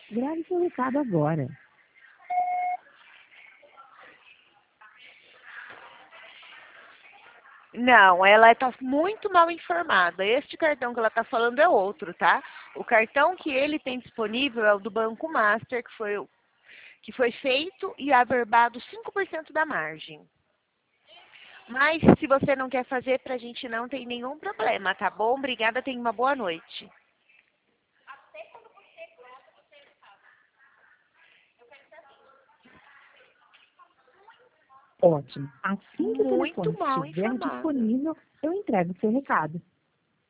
Grave seu recado agora. Não, ela está muito mal informada. Este cartão que ela está falando é outro, tá? O cartão que ele tem disponível é o do Banco Master, que foi feito e averbado 5% da margem. Mas se você não quer fazer, pra gente não tem nenhum problema, tá bom? Obrigada, tenha uma boa noite. Ótimo. Assim que o Muito telefone mal estiver informada. disponível, eu entrego seu recado.